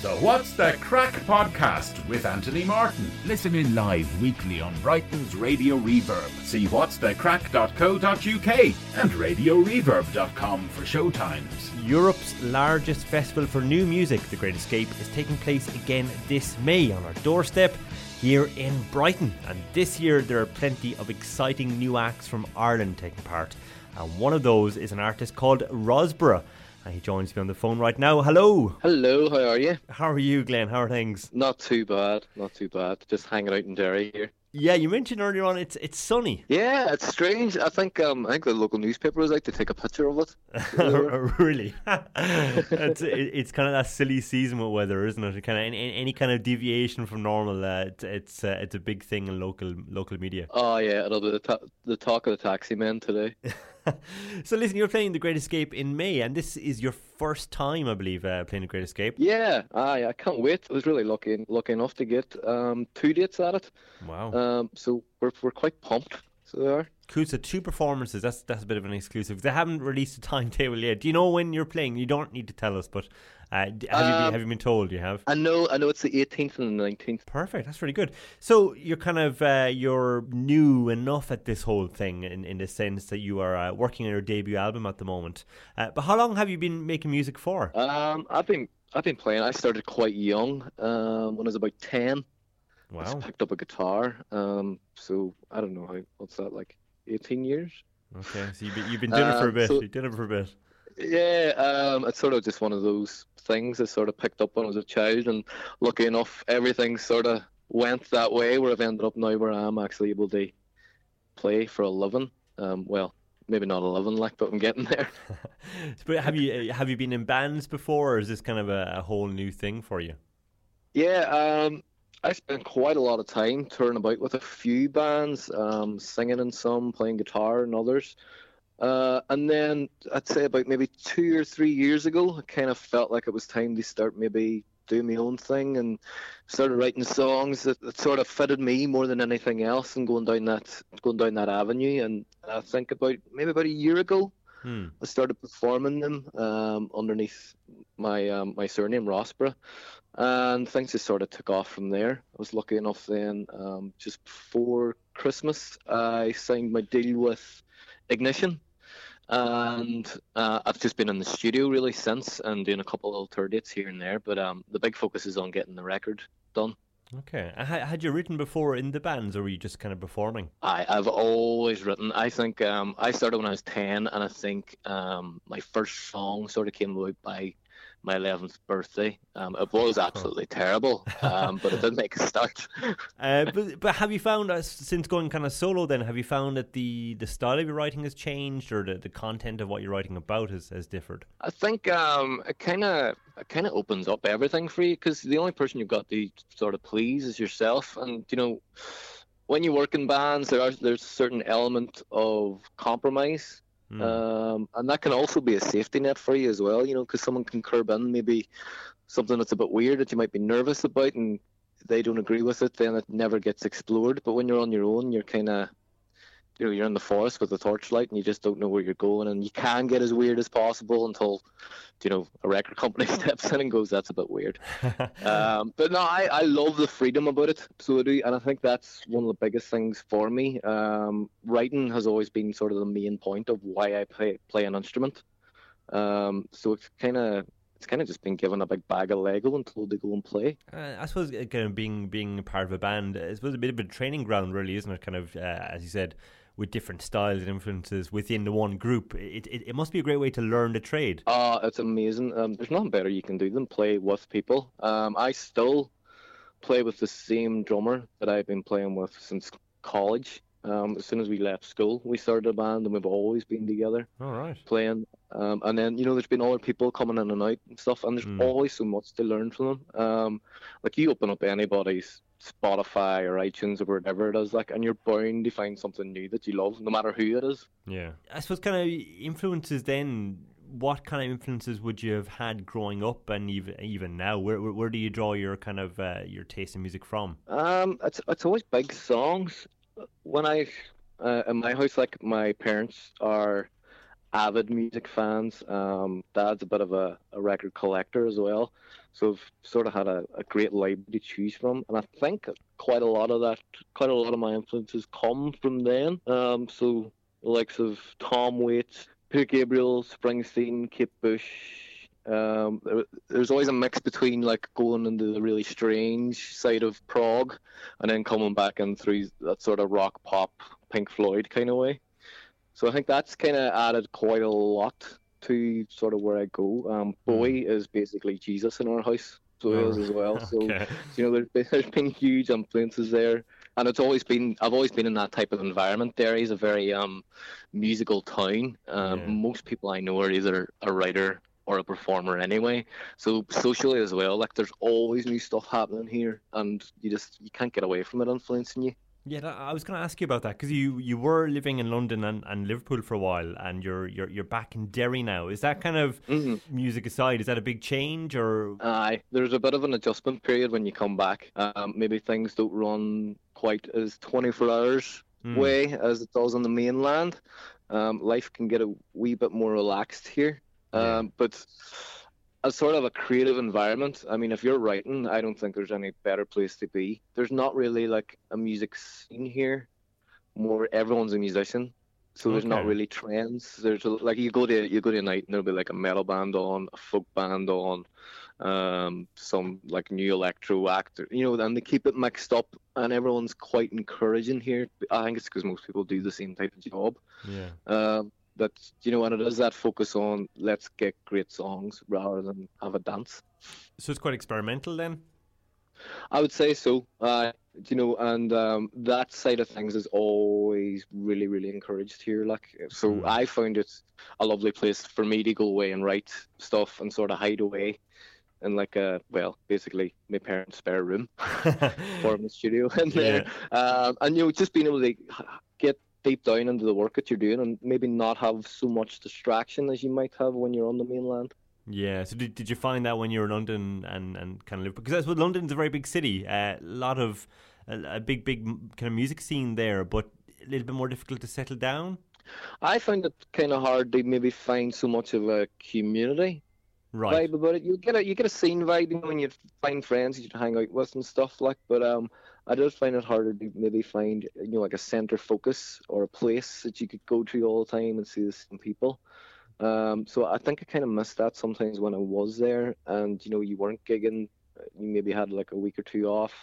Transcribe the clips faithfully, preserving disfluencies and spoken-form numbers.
The What's the Crack podcast with Anthony Martin. Listen in live weekly on Brighton's Radio Reverb. See whats the crack dot co dot uk and radio reverb dot com for showtimes. Europe's largest festival for new music, The Great Escape, is taking place again this May on our doorstep here in Brighton. And this year there are plenty of exciting new acts from Ireland taking part. And one of those is an artist called Rosborough. And he joins me on the phone right now. Hello. Hello, how are you? How are you, Glenn? How are things? Not too bad, not too bad. Just hanging out in Derry here. Yeah, you mentioned earlier on it's it's sunny. Yeah, it's strange. I think um I think the local newspaper was out to take a picture of it. Really? it's, it, it's kind of that silly season with weather, isn't it? Kind of any, any kind of deviation from normal, uh, it, it's uh, it's a big thing in local local media. Oh yeah, it'll be the, ta- the talk of the taxi men today. So listen, you're playing The Great Escape in May, and this is your first time, I believe, uh, playing The Great Escape. Yeah, aye, I can't wait. I was really lucky lucky enough to get um two dates at it. Wow. Um, so we're we're quite pumped. So they are. Cool. So two performances. That's that's a bit of an exclusive. They haven't released a timetable yet. Do you know when you're playing? You don't need to tell us, but uh, have um, you been, have you been told? You have. I know. I know. It's the eighteenth and the nineteenth. Perfect. That's really good. So you're kind of uh, you're new enough at this whole thing in in the sense that you are uh, working on your debut album at the moment. Uh, but how long have you been making music for? Um, I've been I've been playing. I started quite young. Um, when I was about ten. Wow. I just picked up a guitar. Um, so I don't know how what's that like eighteen years. Okay, so you've been, you've been doing it for a bit. So, you've done it for a bit. Yeah, um, it's sort of just one of those things I sort of picked up when I was a child, and lucky enough, everything sort of went that way where I've ended up now where I am actually able to play for a living. Um, well, maybe not a living, like, but I'm getting there. But have you have you been in bands before, or is this kind of a, a whole new thing for you? Yeah, um. I spent quite a lot of time touring about with a few bands, um, singing in some, playing guitar in others. Uh, and then I'd say about maybe two or three years ago, I kind of felt like it was time to start maybe doing my own thing and started writing songs that, that sort of fitted me more than anything else and going down that going down that avenue. And I think about maybe about a year ago, hmm. I started performing them um, underneath my um, my surname, Rosborough. And things just sort of took off from there. I was lucky enough then, um, just before Christmas, I signed my deal with Ignition. And uh, I've just been in the studio really since and doing a couple of tour dates here and there. But um, the big focus is on getting the record done. Okay. Had you written before in the bands, or were you just kind of performing? I, I've always written. I think um, I started when I was ten, and I think um, my first song sort of came about by my eleventh birthday. Um, it was absolutely terrible, um, but it did make a start. uh, but but have you found, uh, since going kind of solo then, have you found that the, the style of your writing has changed, or the, the content of what you're writing about has, has differed? I think um, it kind of it kind of opens up everything for you, because the only person you've got to sort of please is yourself. And, you know, when you work in bands, there are there's a certain element of compromise. Mm. Um, and that can also be a safety net for you as well, you know, because someone can curb in maybe something that's a bit weird that you might be nervous about, and they don't agree with it, then it never gets explored. But when you're on your own, you're kind of, you know, you're in the forest with a torchlight and you just don't know where you're going, and you can get as weird as possible until, you know, a record company steps in and goes, that's a bit weird. um, but no, I, I love the freedom about it, so I do, and I think that's one of the biggest things for me. Um, writing has always been sort of the main point of why I play play an instrument. Um, so it's kind of it's kind of just been given a big bag of Lego and told to go and play. Uh, I suppose kind of being being part of a band, I suppose a bit of a training ground, really, isn't it? Kind of, uh, as you said, with different styles and influences within the one group. It, it it must be a great way to learn the trade. Oh, it's amazing. Um, there's nothing better you can do than play with people. Um, I still play with the same drummer that I've been playing with since college. Um, as soon as we left school, we started a band, and we've always been together. All right. Playing. Um, and then, you know, there's been other people coming in and out and stuff, and there's mm. always so much to learn from them. Um, like, you open up anybody's Spotify or iTunes or whatever it is, like, and you're bound to find something new that you love, no matter who it is. Yeah. I suppose kind of influences then, what kind of influences would you have had growing up, and even even now? Where where, where do you draw your kind of uh, your taste in music from? Um, it's it's always big songs. When I uh, in my house, like, my parents are avid music fans. Um, Dad's a bit of a, a record collector as well, so I've sort of had a, a great library to choose from, and I think quite a lot of that, quite a lot of my influences come from then. Um, so the likes of Tom Waits, Peter Gabriel, Springsteen, Kate Bush. Um, there, there's always a mix between like going into the really strange side of prog, and then coming back in through that sort of rock pop, Pink Floyd kind of way. So I think that's kind of added quite a lot to sort of where I go. Um, Bowie is basically Jesus in our house, so he is as well. So Okay. you know, there's been, there's been huge influences there, and it's always been I've always been in that type of environment. Derry's a very um musical town. Um, Yeah. Most people I know are either a writer or a performer anyway. So socially as well, like there's always new stuff happening here, and you just you can't get away from it influencing you. Yeah, that- I was going to ask you about that because you, you were living in London and, and Liverpool for a while, and you're you're you're back in Derry now. Is that kind of Mhm. music aside? Is that a big change or? Aye, there's a bit of an adjustment period when you come back. Um, maybe things don't run quite as twenty-four hours Hmm. way as it does on the mainland. Um, life can get a wee bit more relaxed here. Yeah. Um, but as sort of a creative environment, I mean, if you're writing, I don't think there's any better place to be. There's not really like a music scene here. More, everyone's a musician. So there's not Okay. really trends. There's a, like you go to you go to a night and there'll be like a metal band on, a folk band on, um, some like new electro act, you know, and they keep it mixed up, and everyone's quite encouraging here. I think it's because most people do the same type of job. Yeah. Um, that you know, and it is that focus on let's get great songs rather than have a dance. So it's quite experimental then. I would say so. Uh, you know, and um, that side of things is always really, really encouraged here. Like, so Mm. I found it a lovely place for me to go away and write stuff and sort of hide away in like a, well, basically my parents' spare room or in the studio in there. Um, and you know, just being able to get deep down into the work that you're doing and maybe not have so much distraction as you might have when you're on the mainland. Yeah. So did did you find that when you were in London and, and kind of Liverpool? Because that's what London's a very big city. A lot of a, a big big kind of music scene there, but a little bit more difficult to settle down. I find it kind of hard to maybe find so much of a community Right. vibe about it. You get a you get a scene vibe, you know, when you find friends you hang out with and stuff like. But um, I did find it harder to maybe find you know like a center focus or a place that you could go to all the time and see the same people. Um, so I think I kind of missed that sometimes when I was there, and you know you weren't gigging, you maybe had like a week or two off.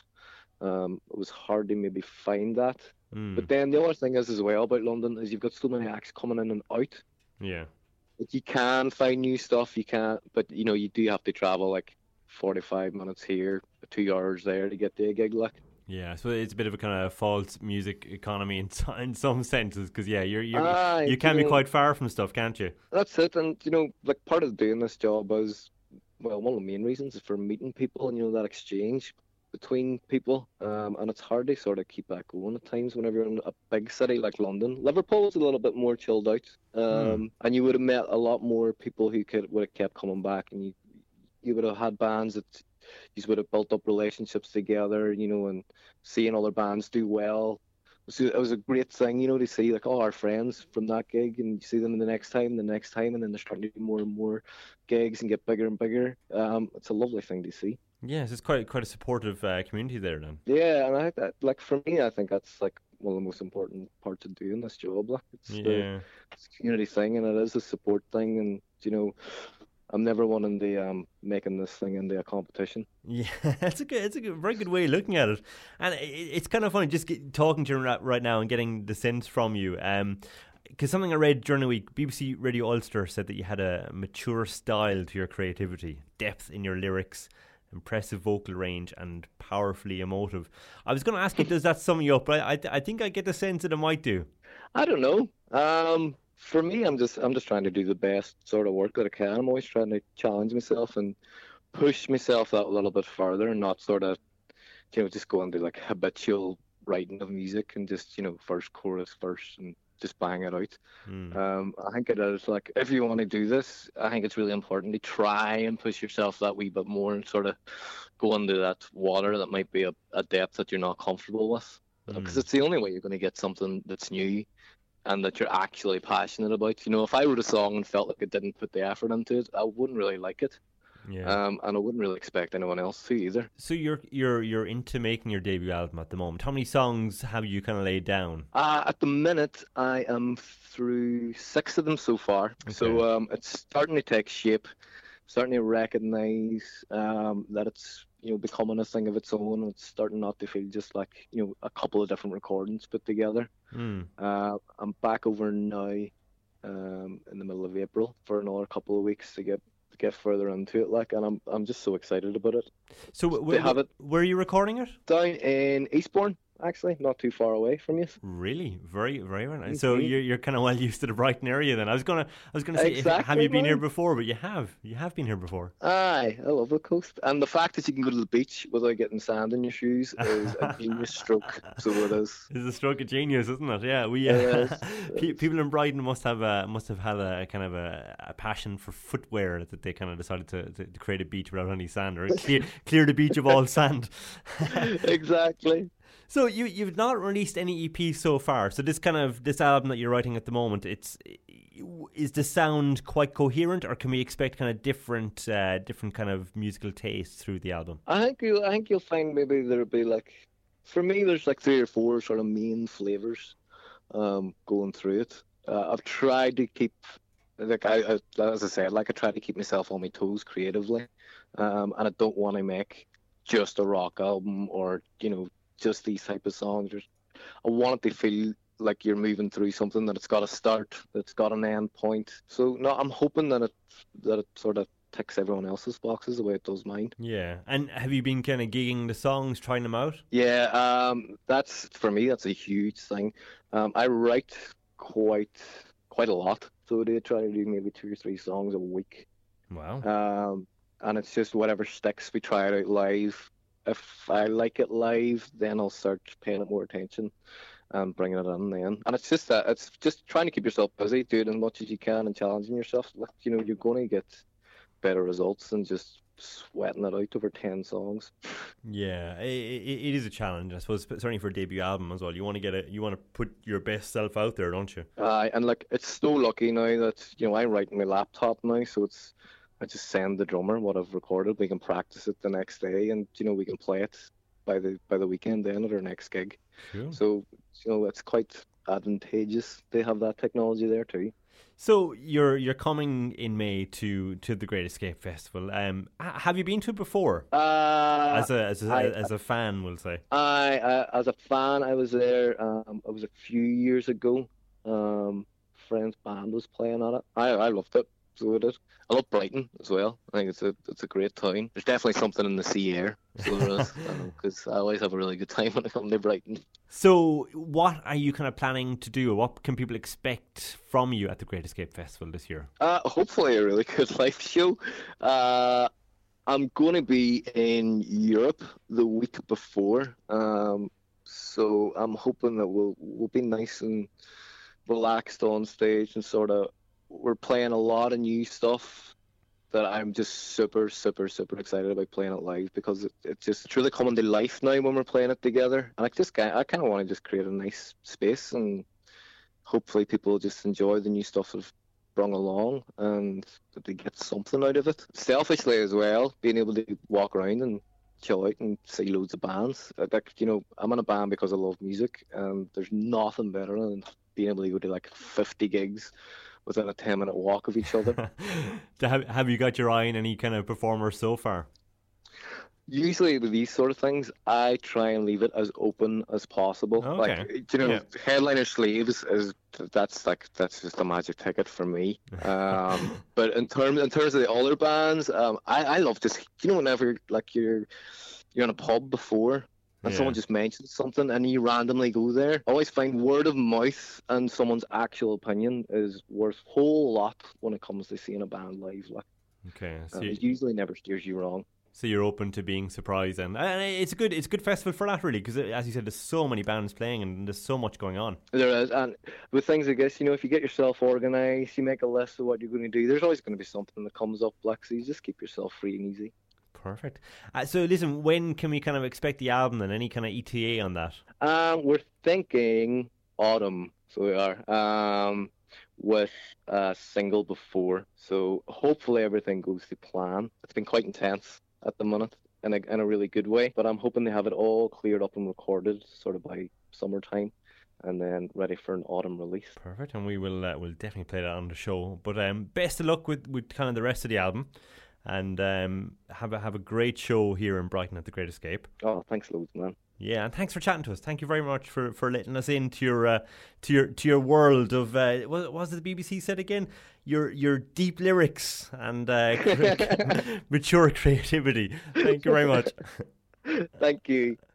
Um, it was hard to maybe find that. Mm. But then the other thing is as well about London is you've got so many acts coming in and out. Yeah. Like you can find new stuff, you can't, but you know you do have to travel like forty-five minutes here, two hours there to get to a gig. Like, Yeah, so it's a bit of a kind of false music economy in so- in some senses because yeah, you're, you're Aye, you can be know, quite far from stuff, can't you? That's it, and you know, like part of doing this job is, well, one of the main reasons is for meeting people and you know that exchange between people, um, and it's hard to sort of keep that going at times whenever you're in a big city like London. Liverpool's a little bit more chilled out, um, and you would have met a lot more people who could would have kept coming back, and you you would have had bands that you would have built up relationships together, you know, and seeing other bands do well. So it was a great thing, you know, to see like all our friends from that gig, and you see them the next time, the next time, and then they're starting to do more and more gigs and get bigger and bigger. Um, it's a lovely thing to see. Yes, it's quite quite a supportive uh, community there then. Yeah, and I think that, like for me, I think that's like one of the most important parts of doing this job. Like it's the Yeah. it's a community thing, and it is a support thing, and you know. I'm never one in the um, making this thing into a competition. Yeah, it's a good, it's a good, very good way of looking at it, and it, it's kind of funny just get, talking to you right right now and getting the sense from you. Um, because something I read during the week, B B C Radio Ulster said that you had a mature style to your creativity, depth in your lyrics, impressive vocal range, and powerfully emotive. I was going to ask you, does that sum you up? But I, I, I think I get the sense that it might do. I don't know. Um, for me, I'm just I'm just trying to do the best sort of work that I can. I'm always trying to challenge myself and push myself that a little bit further, and not sort of, you know, just go into like habitual writing of music and just, you know, first chorus, verse, and just bang it out. Mm. Um, I think it is like, if you want to do this, I think it's really important to try and push yourself that wee bit more and sort of go into that water that might be a, a depth that you're not comfortable with. Because Mm. it's the only way you're going to get something that's new and that you're actually passionate about. You know, if I wrote a song and felt like it didn't put the effort into it, I wouldn't really like it. Yeah. Um, and I wouldn't really expect anyone else to either. So you're you're you're into making your debut album at the moment. How many songs have you kind of laid down? Uh, at the minute, I am through six of them so far. Okay. So um, it's starting to take shape, starting to recognise um, that it's, you know, becoming a thing of its own. It's starting not to feel just like, you know, a couple of different recordings put together. Mm. Uh, I'm back over now um, in the middle of April for another couple of weeks to get to get further into it, like, and I'm I'm just so excited about it. So w- w- have it where are you recording it? down in Eastbourne, actually, not too far away from you. Really, very, very, very nice. Mm-hmm. So you're you're kind of well used to the Brighton area then. I was gonna, I was gonna say, Exactly, if, have you been man. here before? But you have, you have been here before. Aye, I love the coast, and the fact that you can go to the beach without getting sand in your shoes is a genius stroke. So it is. It's a stroke of genius, isn't it? Yeah, we It uh, is, pe- people in Brighton must have uh, must have had a kind of a, a passion for footwear that they kind of decided to, to, to create a beach without any sand, or clear clear the beach of all sand. Exactly. So you you've not released any E Ps so far. So this kind of this album that you're writing at the moment, it's is the sound quite coherent, or can we expect kind of different uh, different kind of musical tastes through the album? I think you I think you'll find maybe there'll be like, for me, there's like three or four sort of main flavors um, going through it. Uh, I've tried to keep, like I, I as I said, like I try to keep myself on my toes creatively, um, and I don't want to make just a rock album or, you know, just these type of songs. There's, I want it to feel like you're moving through something, that it's got a start, that it's got an end point. So no, I'm hoping that it that it sort of ticks everyone else's boxes the way it does mine. Yeah. And have you been kind of gigging the songs, trying them out? Yeah, um, that's for me. That's a huge thing. Um, I write quite quite a lot, so I try to do maybe two or three songs a week. Wow. Um, and it's just whatever sticks. We try it out live. If I like it live, then I'll start paying it more attention and bringing it in then. And it's just that it's just trying to keep yourself busy, doing as much as you can and challenging yourself. Like, you know, you're going to get better results than just sweating it out over ten songs. Yeah, it, it, it is a challenge, I suppose, certainly for a debut album as well. You want to get it, you want to put your best self out there, don't you? Uh, and like, it's so lucky now that, you know, I write on my laptop now, so it's I just send the drummer what I've recorded. We can practice it the next day, and, you know, we can play it by the by the weekend then at our next gig. Cool. So, you know, it's quite advantageous to have that technology there too. So you're you're coming in May to, to the Great Escape Festival. Um, have you been to it before? Uh, as a as a, I, as a fan, we'll say. I, I as a fan, I was there. Um, it was a few years ago. Um, friend's band was playing at it. I I loved it. So it is. I love Brighton as well. I think it's a it's a great town. There's definitely something in the sea air, so there is, because I always have a really good time when I come to Brighton. So, what are you kind of planning to do? What can people expect from you at the Great Escape Festival this year? Uh, hopefully a really good live show. Uh, I'm going to be in Europe the week before, um, so I'm hoping that we'll we'll be nice and relaxed on stage, and sort of, we're playing a lot of new stuff that I'm just super, super, super excited about playing it live, because it, it's just it's really coming to life now when we're playing it together. And I just I kind of want to just create a nice space, and hopefully people just enjoy the new stuff that I've brought along, and that they get something out of it. Selfishly as well, being able to walk around and chill out and see loads of bands. Like, you know, I'm in a band because I love music, and there's nothing better than being able to go to like fifty gigs within a ten minute walk of each other. have, have you got your eye on any kind of performers so far? Usually with these sort of things, I try and leave it as open as possible. Okay. Like, you know, Yeah. headliner sleeves is that's like that's just a magic ticket for me. Um, but in terms in terms of the other bands, um, I I love just, you know, whenever like you're you're in a pub before, and Yeah. someone just mentions something and you randomly go there. I always find word of mouth and someone's actual opinion is worth a whole lot when it comes to seeing a band live. Like, Okay, so, uh, you, it usually never steers you wrong. so you're open to being surprised, and, and it's a good it's a good festival for that, really, because as you said, there's so many bands playing and there's so much going on. There is, and with things, I guess, you know, if you get yourself organised, you make a list of what you're going to do, there's always going to be something that comes up, like, so you just keep yourself free and easy. Perfect. Uh, so listen, when can we kind of expect the album and any kind of E T A on that? Um, we're thinking autumn, so we are, um, with a single before. So hopefully everything goes to plan. It's been quite intense at the minute in a, in a really good way, but I'm hoping to have it all cleared up and recorded sort of by summertime, and then ready for an autumn release. Perfect, and we will uh, we'll definitely play that on the show. But um, best of luck with, with kind of the rest of the album, and um, have a have a great show here in Brighton at the Great Escape. Oh, thanks loads, man. Yeah, and thanks for chatting to us. Thank you very much for, for letting us into your uh, to your to your world of uh, what was it the B B C said again? Your your deep lyrics and uh, mature creativity. Thank you very much. Thank you.